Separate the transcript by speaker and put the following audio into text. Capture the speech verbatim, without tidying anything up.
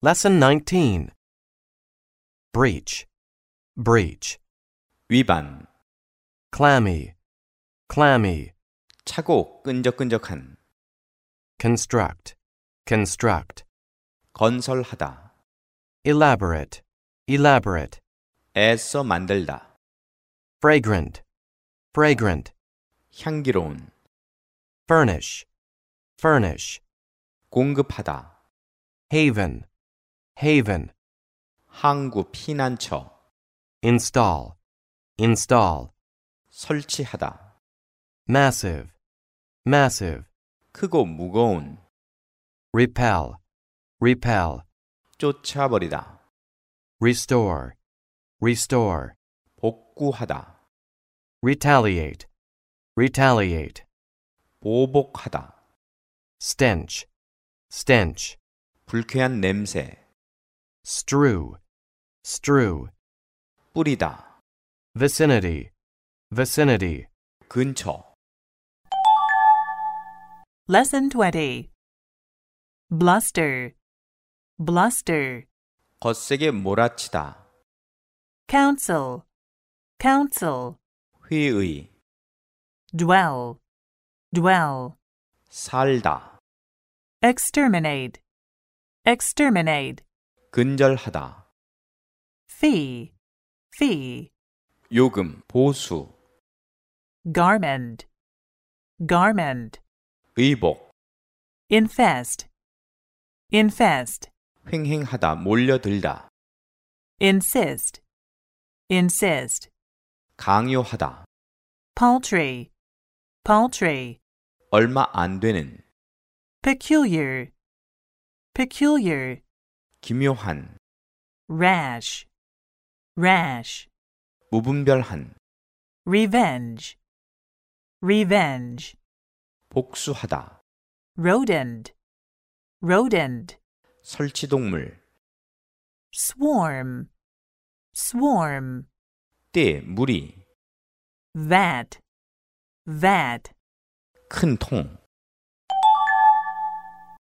Speaker 1: Lesson nineteen. Breach, breach.
Speaker 2: 위반,
Speaker 1: Clammy, clammy.
Speaker 2: 차고 끈적끈적한,
Speaker 1: Construct, construct.
Speaker 2: 건설하다,
Speaker 1: Elaborate, elaborate.
Speaker 2: 애써 만들다,
Speaker 1: Fragrant, fragrant.
Speaker 2: 향기로운,
Speaker 1: Furnish, furnish.
Speaker 2: 공급하다,
Speaker 1: Haven, haven.
Speaker 2: 항구 피난처,
Speaker 1: Install, install.
Speaker 2: 설치하다,
Speaker 1: Massive, massive.
Speaker 2: 크고 무거운,
Speaker 1: Repel, repel.
Speaker 2: 쫓아버리다,
Speaker 1: Restore, restore.
Speaker 2: 복구하다,
Speaker 1: Retaliate, retaliate.
Speaker 2: 보복하다,
Speaker 1: Stench, stench.
Speaker 2: 불쾌한 냄새,
Speaker 1: Strew, strew.
Speaker 2: 뿌리다,
Speaker 1: Vicinity, vicinity.
Speaker 2: 근처.
Speaker 3: Lesson twenty. Bluster, bluster.
Speaker 2: 거세게 몰아치다,
Speaker 3: Counsel, counsel.
Speaker 2: 회의,
Speaker 3: Dwell, dwell.
Speaker 2: 살다,
Speaker 3: Exterminate, exterminate.
Speaker 2: 근절하다,
Speaker 3: Fee, fee.
Speaker 2: 요금, 보수,
Speaker 3: Garment, garment.
Speaker 2: 의복,
Speaker 3: Infest, infest.
Speaker 2: 횡행하다, 몰려들다,
Speaker 3: Insist, insist.
Speaker 2: 강요하다,
Speaker 3: Paltry, paltry.
Speaker 2: 얼마 안 되는,
Speaker 3: Peculiar, peculiar.
Speaker 2: 기묘한,
Speaker 3: Rash, rash.
Speaker 2: 무분별한,
Speaker 3: Revenge, revenge.
Speaker 2: 복수하다,
Speaker 3: Rodent, rodent.
Speaker 2: 설치동물,
Speaker 3: Swarm, swarm.
Speaker 2: 때, 무리,
Speaker 3: Vat, vat.
Speaker 2: 큰 통.